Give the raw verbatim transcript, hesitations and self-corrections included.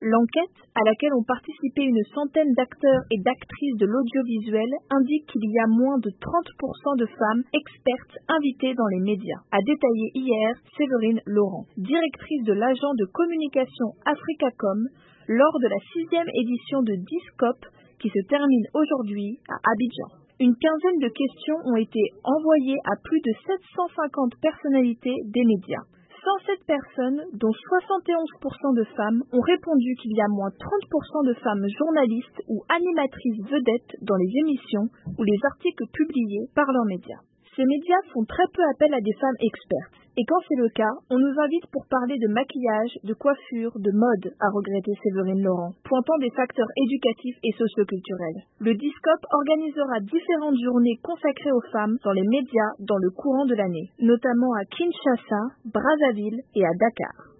L'enquête, à laquelle ont participé une centaine d'acteurs et d'actrices de l'audiovisuel, indique qu'il y a moins de trente pour cent de femmes expertes invitées dans les médias, a détaillé hier Séverine Laurent, directrice de l'agent de communication Africacom, lors de la sixième édition de Discope qui se termine aujourd'hui à Abidjan. Une quinzaine de questions ont été envoyées à plus de sept cent cinquante personnalités des médias. cent sept personnes, dont soixante et onze pour cent de femmes, ont répondu qu'il y a moins trente pour cent de femmes journalistes ou animatrices vedettes dans les émissions ou les articles publiés par leurs médias. Ces médias font très peu appel à des femmes expertes. Et quand c'est le cas, on nous invite pour parler de maquillage, de coiffure, de mode, a regretté Séverine Laurent, pointant des facteurs éducatifs et socioculturels. Le Discope organisera différentes journées consacrées aux femmes dans les médias dans le courant de l'année, notamment à Kinshasa, Brazzaville et à Dakar.